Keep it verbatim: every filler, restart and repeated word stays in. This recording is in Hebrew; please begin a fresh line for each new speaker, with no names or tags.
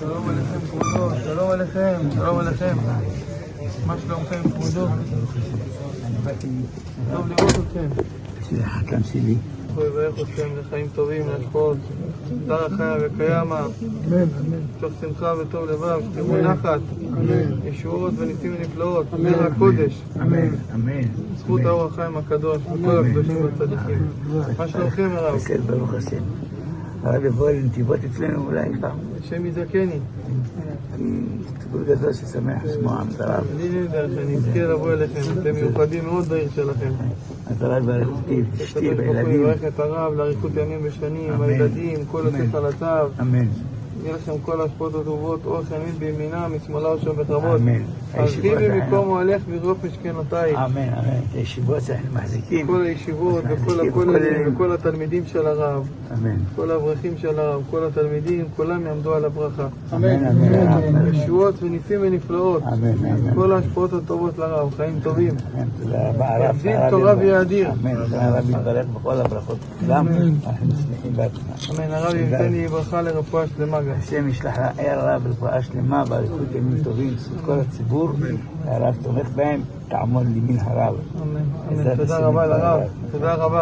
שלום עליכם כבודו, שלום עליכם, שלום עליכם. מה שלומכם כבודו? טוב לראות אתכם.
זה החתן שלי.
הוא יברך אתכם לחיים טובים, להשפעות. שר החיה וקיימה. מתוך שמחה וטוב לבב, שתראו נחת. ישועות וניסים ונפלאות. נר הקודש.
אמן. אמן.
זכות האור החיים הקדוש וכל הקדושים והצדיקים. מה שלומכם הרב?
בסדר, ברוך השם. הרב יבוא לנתיבות אצלנו אולי פעם.
השם יזכני.
ציבור גדול ששמח לשמוע את הרב.
אני יודע שאני אזכה לבוא אליכם, אתם מיוחדים מאוד בעיר שלכם.
אז הרב יברך אותי, אשתי והילדים.
יברך את הרב לאריכות ימים ושנים, הילדים, כל יוצא חלציו.
אמן.
יהיה לכם כל ההשפעות הטובות, אור שנים בימינה, משמאלה ושבת רבות.
אמן.
הרחיבי מקום אוהלך ברוב משכנותייך.
אמן, אמן. את הישיבות שאנחנו מחזיקים.
כל הישיבות וכל הכוללים וכל התלמידים של הרב.
אמן.
כל האברכים של הרב, כל התלמידים, כולם יעמדו על הברכה.
אמן, אמן.
ישועות וניסים ונפלאות.
אמן, אמן.
כל ההשפעות הטובות לרב, חיים טובים.
אמן. תודה רבה הרב.
יגדיל תורה ויאדיר.
אמן. הרב יתברך בכל הברכות. גם אנחנו שמחים בעצמם.
אמן. הרב ייתן לי ברכה לרפואה שלמה גם.
השם ישלח הרב רפואה שלמה ואריכות ימים טובים של כל הציבור. הרב תומך בהם, תעמוד לימין הרב.
אמן. תודה רבה לרב. תודה רבה.